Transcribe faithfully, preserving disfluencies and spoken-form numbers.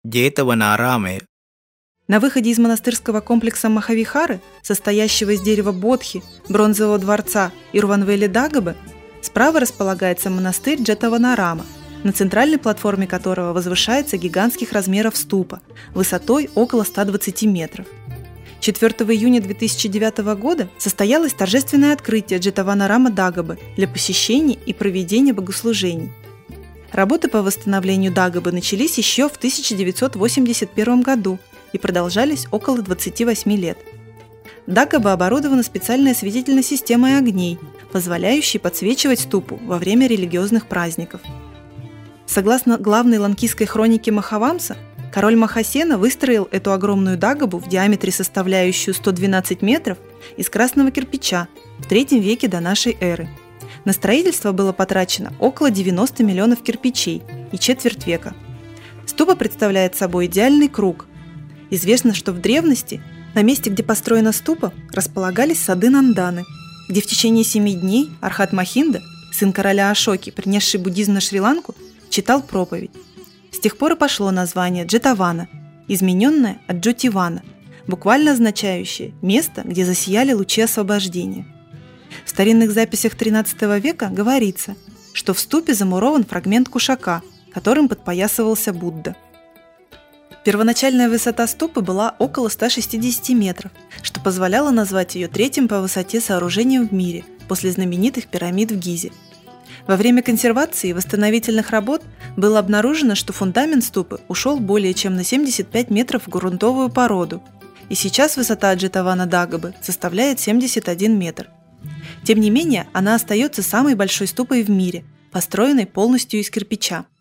Jetavanaramaya. На выходе из монастырского комплекса Махавихары, состоящего из дерева бодхи, бронзового дворца и Руванвели Дагабы, справа располагается монастырь Джетаванарама, на центральной платформе которого возвышается гигантских размеров ступа, высотой около ста двадцати метров. четвёртого июня две тысячи девятого года состоялось торжественное открытие Джетаванарама Дагабы для посещений и проведения богослужений. Работы по восстановлению Дагабы начались еще в тысяча девятьсот восемьдесят первом году и продолжались около двадцати восьми лет. Дагаба оборудована специальной осветительной системой огней, позволяющей подсвечивать ступу во время религиозных праздников. Согласно главной ланкийской хронике Махавамса, король Махасена выстроил эту огромную Дагабу в диаметре, составляющую сто двенадцать метров, из красного кирпича в третьем веке до нашей эры. На строительство было потрачено около девяноста миллионов кирпичей и четверть века. Ступа представляет собой идеальный круг. Известно, что в древности на месте, где построена ступа, располагались сады Нанданы, где в течение семи дней Архат Махинда, сын короля Ашоки, принесший буддизм на Шри-Ланку, читал проповедь. С тех пор и пошло название Джетавана, измененное от Джотивана, буквально означающее «место, где засияли лучи освобождения». В старинных записях тринадцатого века говорится, что в ступе замурован фрагмент кушака, которым подпоясывался Будда. Первоначальная высота ступы была около ста шестидесяти метров, что позволяло назвать ее третьим по высоте сооружением в мире после знаменитых пирамид в Гизе. Во время консервации и восстановительных работ было обнаружено, что фундамент ступы ушел более чем на семьдесят пять метров в грунтовую породу, и сейчас высота Джетавана Дагабы составляет семьдесят один метр. Тем не менее, она остается самой большой ступой в мире, построенной полностью из кирпича.